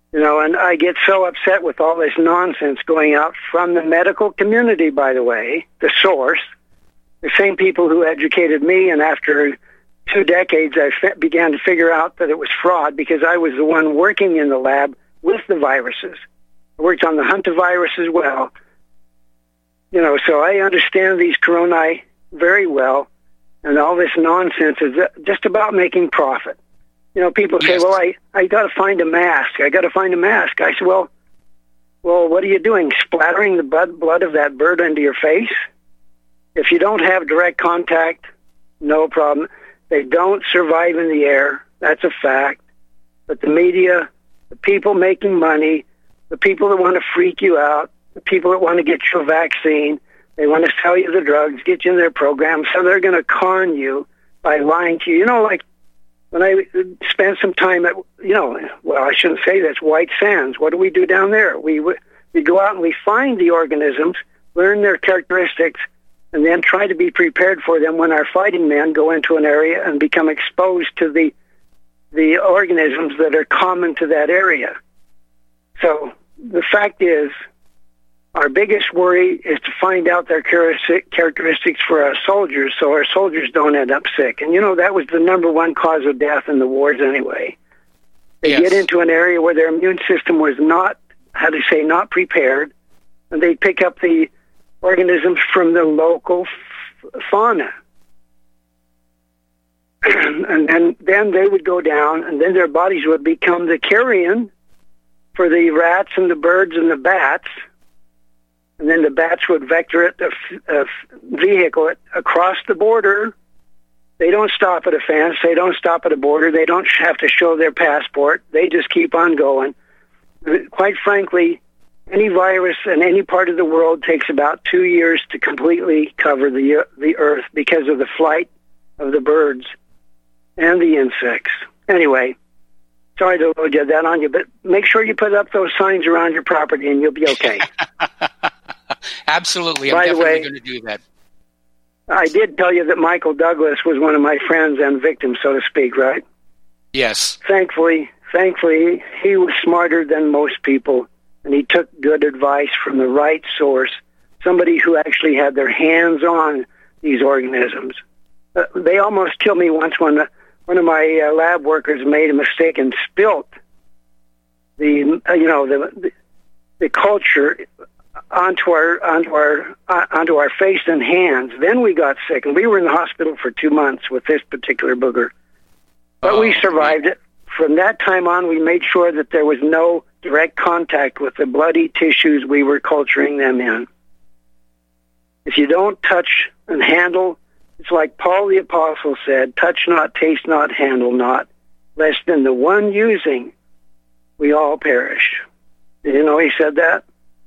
You know, and I get so upset with all this nonsense going out from the medical community, by the way, the source, the same people who educated me, and after two decades I f- began to figure out that it was fraud because I was the one working in the lab with the viruses. I worked on the hantavirus as well. You know, so I understand these coronae very well, and all this nonsense is just about making profit. You know, people say, yes. well, I, I got to find a mask. I got to find a mask. I said, well, well, what are you doing? Splattering the blood, blood of that bird into your face? If you don't have direct contact, no problem. They don't survive in the air. That's a fact. But the media, the people making money, the people that want to freak you out, the people that want to get you a vaccine, they want to sell you the drugs, get you in their program, so they're going to con you by lying to you. You know, like when I spent some time at, you know, well, I shouldn't say this, White Sands. What do we do down there? We we go out and we find the organisms, learn their characteristics, and then try to be prepared for them when our fighting men go into an area and become exposed to the the organisms that are common to that area. So the fact is, our biggest worry is to find out their characteristics for our soldiers so our soldiers don't end up sick. And, you know, that was the number one cause of death in the wars anyway. They yes. get into an area where their immune system was not, how to say, not prepared, and they pick up the organisms from the local f- fauna. and then, then they would go down, and then their bodies would become the carrion for the rats and the birds and the bats. And then the bats would vector it, uh, uh, vehicle it across the border. They don't stop at a fence. They don't stop at a border. They don't have to show their passport. They just keep on going. Quite frankly, any virus in any part of the world takes about two years to completely cover the the earth because of the flight of the birds and the insects. Anyway, sorry to load that on you, but make sure you put up those signs around your property and you'll be okay. Absolutely. I'm By the definitely way, going to do that. I did tell you that Michael Douglas was one of my friends and victims, so to speak, right? Yes. Thankfully, thankfully, he was smarter than most people, and he took good advice from the right source, somebody who actually had their hands on these organisms. Uh, they almost killed me once when the, one of my uh, lab workers made a mistake and spilt the, uh, you know, the, the the culture onto our onto our uh, onto our face and hands. Then we got sick, and we were in the hospital for two months with this particular booger. But oh, we survived man. it. From that time on, we made sure that there was no direct contact with the bloody tissues we were culturing them in. If you don't touch and handle, it's like Paul the Apostle said, touch not, taste not, handle not, lest in the one using we all perish. Did you know he said that?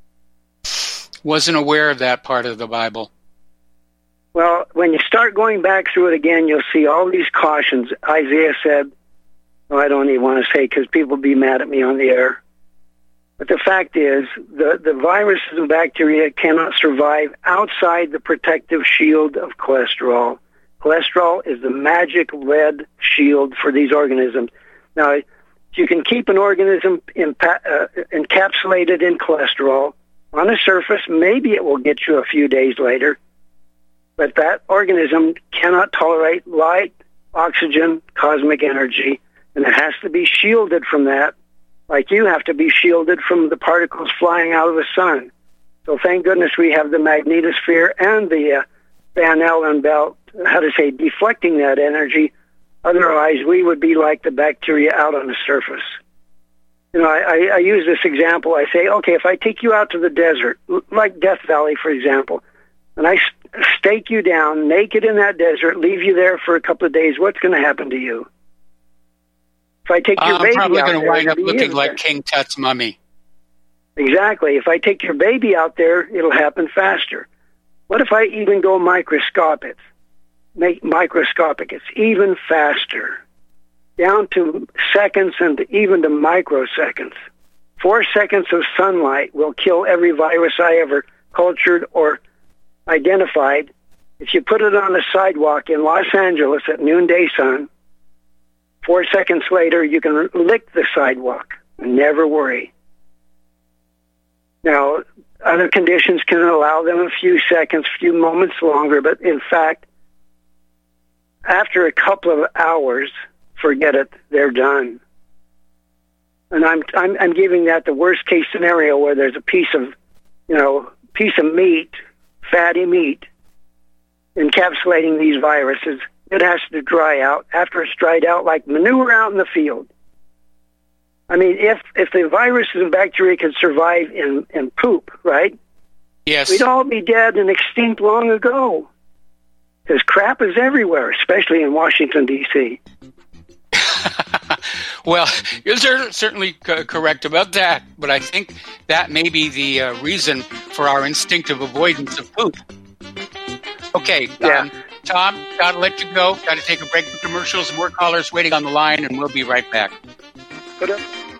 Wasn't aware of that part of the Bible. Well, when you start going back through it again, you'll see all these cautions. Isaiah said, well, I don't even want to say because people will be mad at me on the air. But the fact is, the, the viruses and bacteria cannot survive outside the protective shield of cholesterol. Cholesterol is the magic red shield for these organisms. Now, you can keep an organism impa- uh, encapsulated in cholesterol on the surface. Maybe it will get you a few days later. But that organism cannot tolerate light, oxygen, cosmic energy, and it has to be shielded from that, like you have to be shielded from the particles flying out of the sun. So thank goodness we have the magnetosphere and the uh, Van Allen belt, how to say, deflecting that energy. Otherwise, we would be like the bacteria out on the surface. You know, I, I, I use this example. I say, okay, if I take you out to the desert, like Death Valley, for example, and I st- stake you down naked in that desert, leave you there for a couple of days, what's going to happen to you? If I take your I'm baby probably out going to there, wind up looking you. like King Tut's mummy. Exactly. If I take your baby out there, it'll happen faster. What if I even go microscopic? Make microscopic. It's even faster, down to seconds and even to microseconds. Four seconds of sunlight will kill every virus I ever cultured or identified. If you put it on the sidewalk in Los Angeles at noonday sun, four seconds later you can lick the sidewalk. Never worry. Now, other conditions can allow them a few seconds, a few moments longer, but in fact, after a couple of hours, forget it, they're done. And I'm, I'm, I'm giving that the worst case scenario where there's a piece of, you know, piece of meat, fatty meat, encapsulating these viruses. It has to dry out. After it's dried out, like manure out in the field. I mean, if if the viruses and bacteria could survive in, in poop, right? Yes. We'd all be dead and extinct long ago. Because crap is everywhere, especially in Washington, D C Well, you're certainly co- correct about that, but I think that may be the uh, reason for our instinctive avoidance of poop. Okay, yeah. um, Tom, gotta let you go. Gotta take a break for commercials. More callers waiting on the line, and we'll be right back. Put up.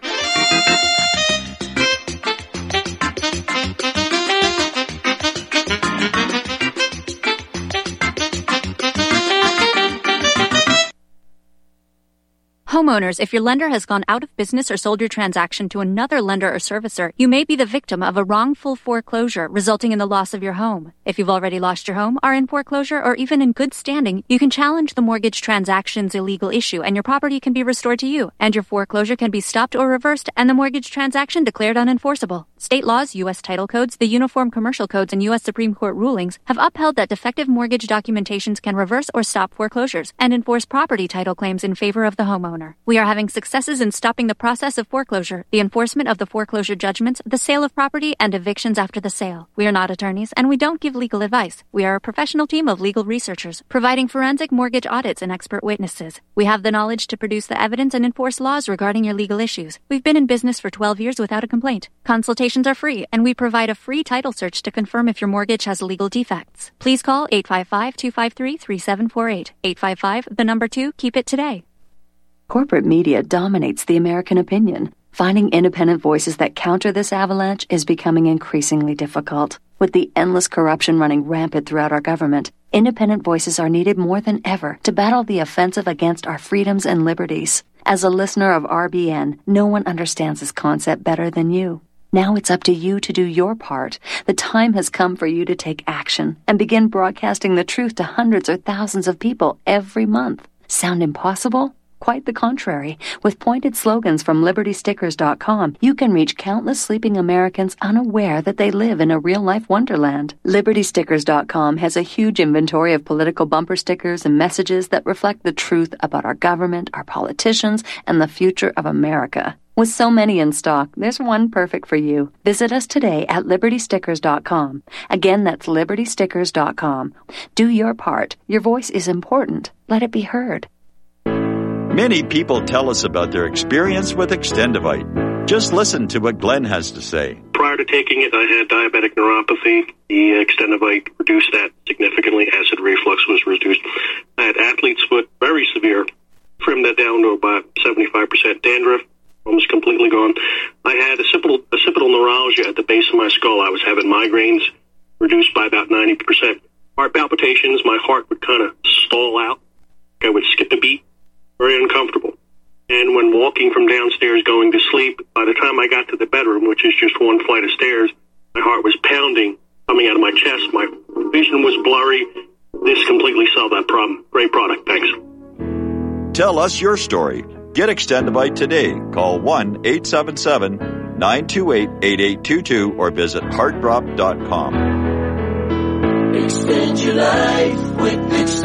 Homeowners, if your lender has gone out of business or sold your transaction to another lender or servicer, you may be the victim of a wrongful foreclosure resulting in the loss of your home. If you've already lost your home, are in foreclosure, or even in good standing, you can challenge the mortgage transaction's illegal issue and your property can be restored to you, and your foreclosure can be stopped or reversed and the mortgage transaction declared unenforceable. State laws, U S title codes, the Uniform Commercial Codes, and U S Supreme Court rulings have upheld that defective mortgage documentations can reverse or stop foreclosures and enforce property title claims in favor of the homeowner. We are having successes in stopping the process of foreclosure, the enforcement of the foreclosure judgments, the sale of property, and evictions after the sale. We are not attorneys, and we don't give legal advice. We are a professional team of legal researchers, providing forensic mortgage audits and expert witnesses. We have the knowledge to produce the evidence and enforce laws regarding your legal issues. We've been in business for twelve years without a complaint. Consultations are free, and we provide a free title search to confirm if your mortgage has legal defects. Please call eight five five, two five three, three seven four eight. eight five five, the number two, keep it today. Corporate media dominates the American opinion. Finding independent voices that counter this avalanche is becoming increasingly difficult. With the endless corruption running rampant throughout our government, independent voices are needed more than ever to battle the offensive against our freedoms and liberties. As a listener of R B N, no one understands this concept better than you. Now it's up to you to do your part. The time has come for you to take action and begin broadcasting the truth to hundreds or thousands of people every month. Sound impossible? Quite the contrary. With pointed slogans from Liberty Stickers dot com, you can reach countless sleeping Americans unaware that they live in a real-life wonderland. Liberty Stickers dot com has a huge inventory of political bumper stickers and messages that reflect the truth about our government, our politicians, and the future of America. With so many in stock, there's one perfect for you. Visit us today at Liberty Stickers dot com. Again, that's Liberty Stickers dot com. Do your part. Your voice is important. Let it be heard. Many people tell us about their experience with Extendivite. Just listen to what Glenn has to say. Prior to taking it, I had diabetic neuropathy. The Extendivite reduced that significantly. Acid reflux was reduced. I had athlete's foot, very severe. Trimmed that down to about seventy-five percent dandruff, almost completely gone. I had occipital, occipital neuralgia at the base of my skull. I was having migraines, reduced by about ninety percent. Heart palpitations, my heart would kind of stall out. I would skip a beat. Very uncomfortable. And when walking from downstairs going to sleep, by the time I got to the bedroom, which is just one flight of stairs, my heart was pounding, coming out of my chest. My vision was blurry. This completely solved that problem. Great product. Thanks. Tell us your story. Get Extendivite today. Call one eight seven seven, nine two eight, eight eight two two or visit heart drop dot com. Extend your life with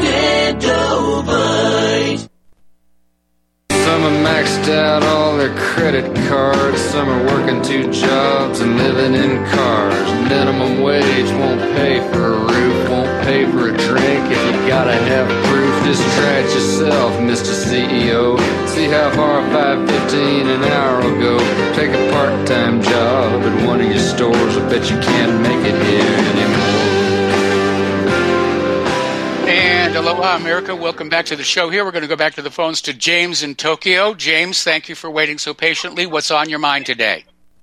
Extendivite. Some are maxed out all their credit cards. Some are working two jobs and living in cars. Minimum wage won't pay for a roof, won't pay for a drink. If you gotta have proof, just try it yourself, Mister C E O. See how far five fifteen an hour will go. Take a part-time job at one of your stores. I bet you can't make it here anymore. And aloha, America. Welcome back to the show here. We're going to go back to the phones to James in Tokyo. James, thank you for waiting so patiently. What's on your mind today?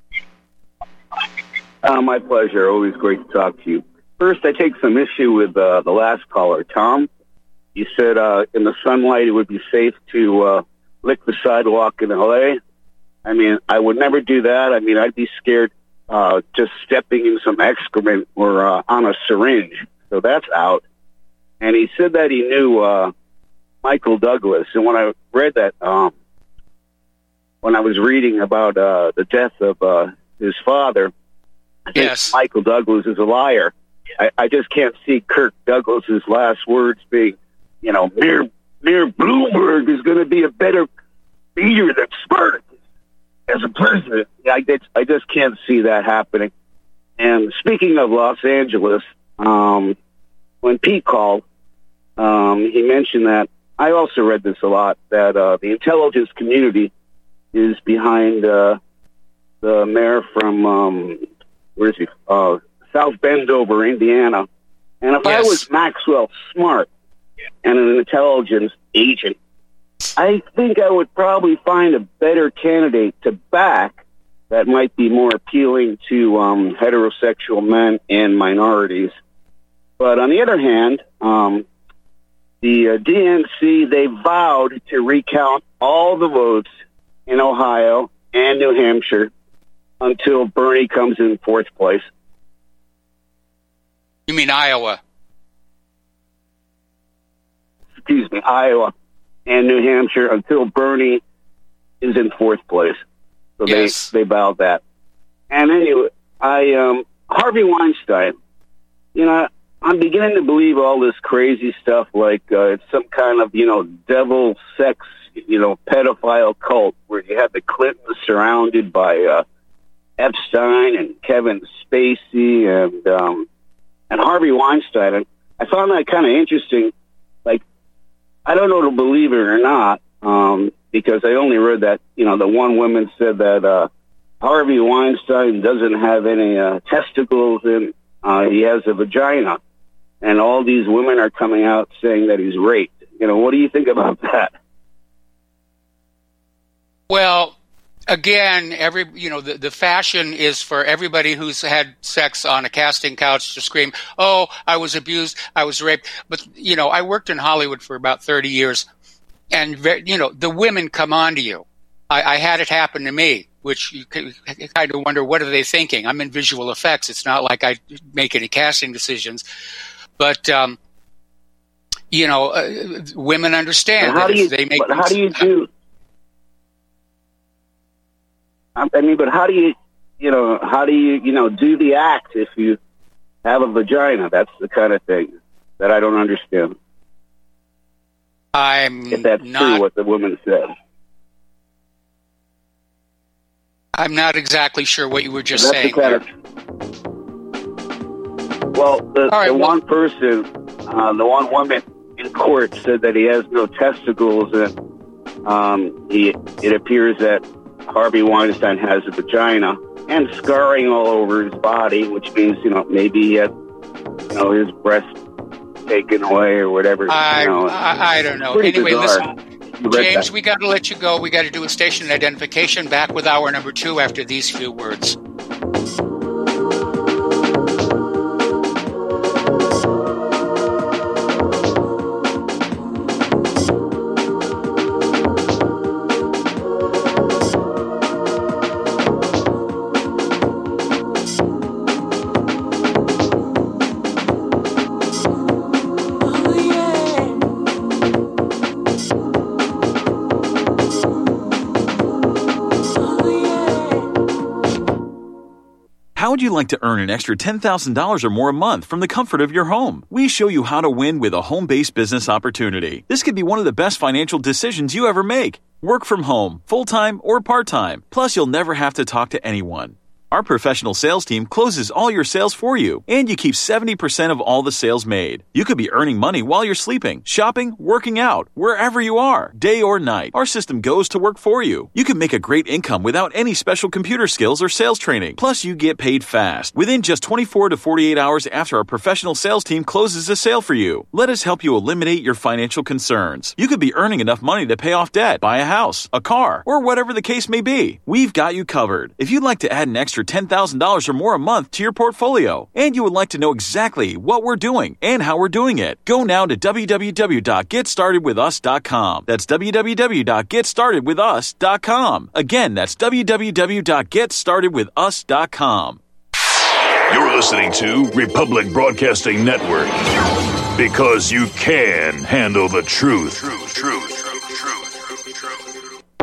Uh, my pleasure. Always great to talk to you. First, I take some issue with uh, the last caller, Tom. You said uh, in the sunlight it would be safe to uh, lick the sidewalk in L A. I mean, I would never do that. I mean, I'd be scared uh, just stepping in some excrement or uh, on a syringe. So that's out. And he said that he knew uh, Michael Douglas. And when I read that, um, when I was reading about uh, the death of uh, his father, I think yes. Michael Douglas is a liar. I, I just can't see Kirk Douglas's last words being, you know, Mayor, Mayor Bloomberg is going to be a better leader than Spartacus as a president. I just, I just can't see that happening. And speaking of Los Angeles, um, when Pete called, um, he mentioned that, I also read this a lot, that uh, the intelligence community is behind uh, the mayor from, um, where is he, uh, South Bendover, Indiana. And if yes. I was Maxwell Smart and an intelligence agent, I think I would probably find a better candidate to back that might be more appealing to um, heterosexual men and minorities. But on the other hand, um, the uh, D N C, they vowed to recount all the votes in Ohio and New Hampshire until Bernie comes in fourth place. You mean Iowa? Excuse me, Iowa and New Hampshire until Bernie is in fourth place. So yes. they, they vowed that. And anyway, I um, Harvey Weinstein, you know, I'm beginning to believe all this crazy stuff like uh, it's some kind of, you know, devil sex, you know, pedophile cult where you have the Clintons surrounded by uh, Epstein and Kevin Spacey and um, and Harvey Weinstein. And I found that kind of interesting. Like, I don't know to believe it or not, um, because I only read that, you know, the one woman said that uh, Harvey Weinstein doesn't have any uh, testicles and uh, he has a vagina. And all these women are coming out saying that he's raped. You know, what do you think about that? Well, again, every you know, the, the fashion is for everybody who's had sex on a casting couch to scream, oh, I was abused, I was raped. But, you know, I worked in Hollywood for about thirty years, and, you know, the women come on to you. I, I had it happen to me, which you kind of wonder, what are they thinking? I'm in visual effects. It's not like I make any casting decisions. But, um, you know, uh, women understand how that do you, if they make... But how do you do... I mean, but how do you, you know, how do you, you know, do the act if you have a vagina? That's the kind of thing that I don't understand. I'm if that's not, true, what the woman said. I'm not exactly sure what you were just that's saying. The kind of, well, the, right, the well, one person, uh, the one woman in court said that he has no testicles, and um, he, it appears that Harvey Weinstein has a vagina and scarring all over his body, which means, you know, maybe he had, you know, his breast taken away or whatever. I, you know, I, I don't know. Anyway, bizarre. listen, James, we got to let you go. We got to do a station identification. Back with hour number two after these few words. How would you like to earn an extra ten thousand dollars or more a month from the comfort of your home? We show you how to win with a home-based business opportunity. This could be one of the best financial decisions you ever make. Work from home, full-time or part-time. Plus, you'll never have to talk to anyone. Our professional sales team closes all your sales for you, and you keep seventy percent of all the sales made. You could be earning money while you're sleeping, shopping, working out, wherever you are, day or night. Our system goes to work for you. You can make a great income without any special computer skills or sales training. Plus, you get paid fast, within just twenty-four to forty-eight hours after our professional sales team closes a sale for you. Let us help you eliminate your financial concerns. You could be earning enough money to pay off debt, buy a house, a car, or whatever the case may be. We've got you covered. If you'd like to add an extra extra ten thousand dollars or more a month to your portfolio, and you would like to know exactly what we're doing and how we're doing it, go now to w w w dot get started with us dot com. That's w w w dot get started with us dot com. Again, that's w w w dot get started with us dot com. You're listening to Republic Broadcasting Network, because you can handle the truth. Truth, truth.